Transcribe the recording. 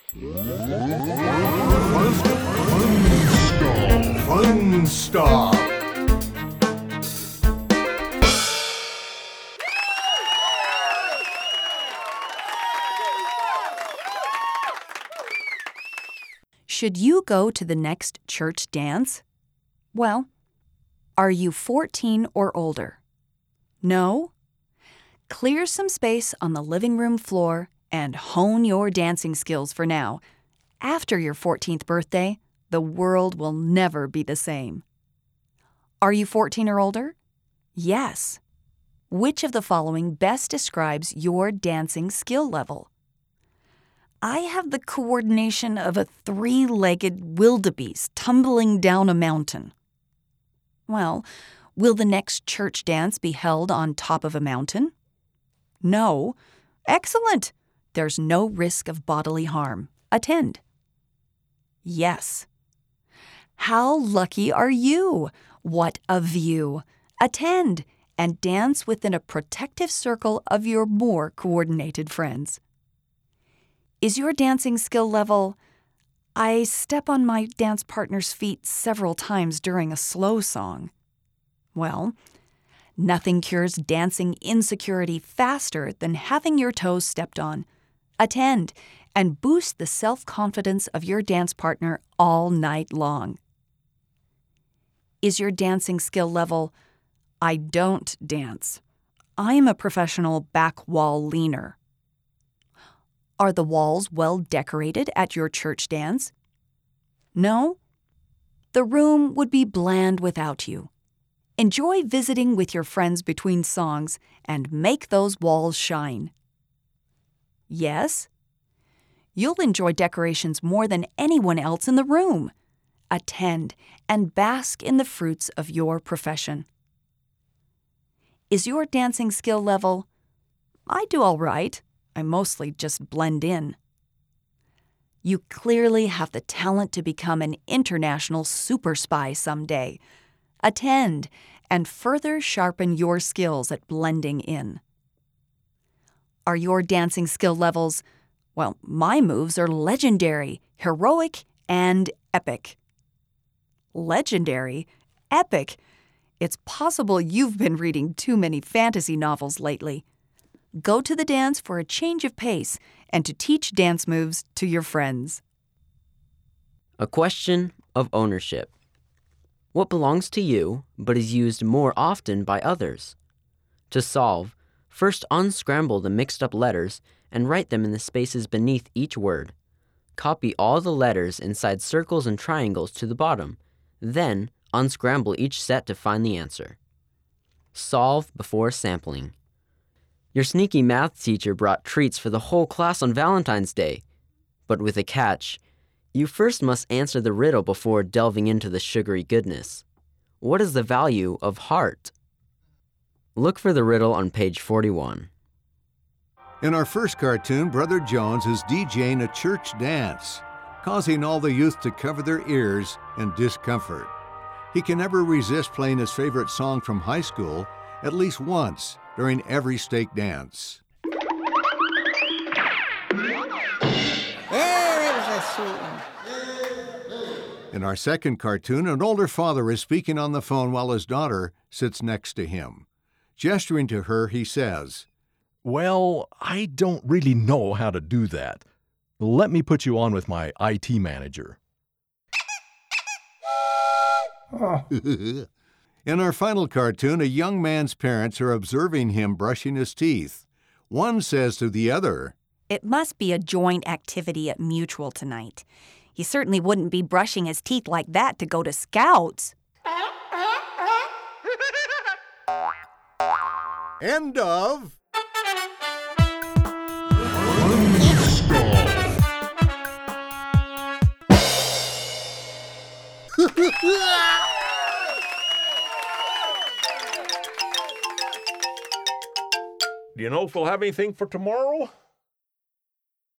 Fun Stop. Should you go to the next church dance? Well, are you 14 or older? No? Clear some space on the living room floor and hone your dancing skills for now. After your 14th birthday, the world will never be the same. Are you 14 or older? Yes. Which of the following best describes your dancing skill level? I have the coordination of a three-legged wildebeest tumbling down a mountain. Well, will the next church dance be held on top of a mountain? No. Excellent. There's no risk of bodily harm. Attend. Yes. How lucky are you? What a view. Attend and dance within a protective circle of your more coordinated friends. Is your dancing skill level, I step on my dance partner's feet several times during a slow song? Well, nothing cures dancing insecurity faster than having your toes stepped on. Attend and boost the self-confidence of your dance partner all night long. Is your dancing skill level, I don't dance. I'm a professional back wall leaner. Are the walls well decorated at your church dance? No? The room would be bland without you. Enjoy visiting with your friends between songs and make those walls shine. Yes? You'll enjoy decorations more than anyone else in the room. Attend and bask in the fruits of your profession. Is your dancing skill level, I do all right. I mostly just blend in. You clearly have the talent to become an international super spy someday. Attend and further sharpen your skills at blending in. Are your dancing skill levels, well, my moves are legendary, heroic, and epic. Legendary? Epic? It's possible you've been reading too many fantasy novels lately. Go to the dance for a change of pace and to teach dance moves to your friends. A question of ownership. What belongs to you but is used more often by others? To solve, first unscramble the mixed-up letters and write them in the spaces beneath each word. Copy all the letters inside circles and triangles to the bottom. Then, unscramble each set to find the answer. Solve before sampling. Your sneaky math teacher brought treats for the whole class on Valentine's Day. But with a catch, you first must answer the riddle before delving into the sugary goodness. What is the value of heart? Look for the riddle on page 41. In our first cartoon, Brother Jones is DJing a church dance, causing all the youth to cover their ears in discomfort. He can never resist playing his favorite song from high school at least once during every stake dance. That was a sweet one. In our second cartoon, an older father is speaking on the phone while his daughter sits next to him. Gesturing to her, he says, Well, I don't really know how to do that. Let me put you on with my IT manager. In our final cartoon, a young man's parents are observing him brushing his teeth. One says to the other, It must be a joint activity at Mutual tonight. He certainly wouldn't be brushing his teeth like that to go to Scouts. End of... Do you know if we'll have anything for tomorrow?